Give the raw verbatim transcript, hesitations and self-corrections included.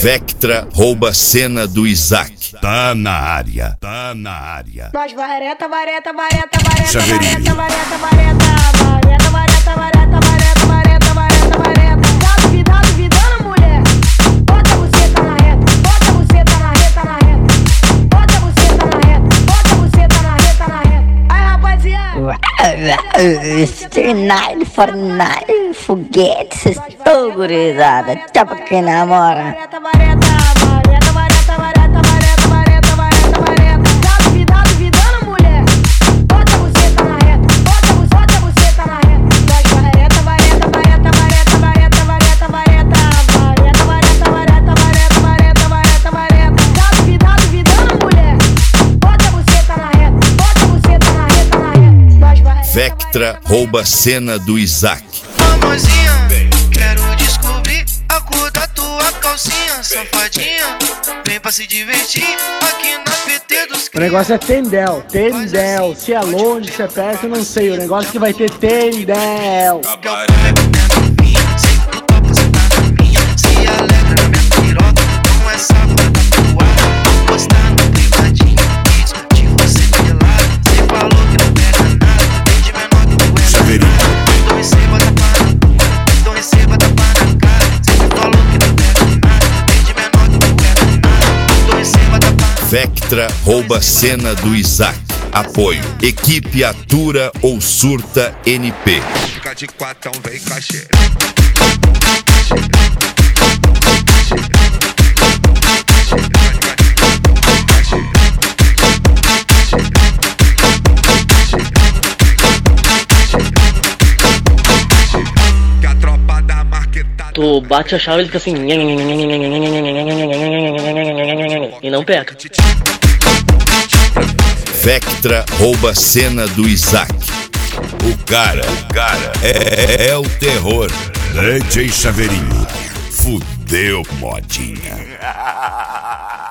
Vectra rouba cena do Isaac. Tá na área, tá na área. Nós vareta, vareta, vareta, vareta, Chaveirinho. vareta, vareta, vareta, vareta, vareta, vareta, vareta, vareta, vareta. Tá duvidado, duvidando, mulher. Bota você tá na reta, bota você tá na reta, na reta. Bota você tá na reta, bota você tá na reta, na reta. Aí, rapaziada. Externário, fornário, foguete, cês tão gurizada. Tchau pra quem namora. Vareta, vareta, vareta, vareta, vareta, vareta, vareta, vareta, vareta. Tá duvidado, duvidando, mulher. Bota você tá na reta, bota você, bota você tá na reta. Nós vareta, vareta, vareta, vareta, vareta, vareta, vareta, vareta, vareta, vareta, vareta, vareta, vareta, vareta. Tá duvidado, duvidando, mulher. Bota você tá na reta, bota você tá na reta, na reta. Nós vareta. Vectra rouba cena do Isaac. Amorzinha, quero descobrir a cor da tua calcinha, safadinha. Vem pra se divertir aqui na P T dos O negócio é Tendel, Tendel. Se é longe, se é perto, eu não sei. O negócio é que vai ter Tendel. Se tu topa, cê tá na minha. Se alegra na minha piroca, não é sábado da tua. Postar no privadinho, vídeos de você pelado. Cê falou que não pega nada, desde menor que tu é danado. Então receba da pá na tua, então receba da pá na cara. Cê falou que não pega nada, desde menor que tu é danado. Então receba da pá. Vectra rouba cena do Isaac. Apoio. Equipe Atura ou Surta N P. Fica de quatão, vem com a xereca. Que a tropa da marquetada. Tu bate a chave e ele fica assim. E não pega. Vectra rouba cena do Isaac. O cara, o cara é, é o terror. D J Chaveirinho. Fudeu, modinha.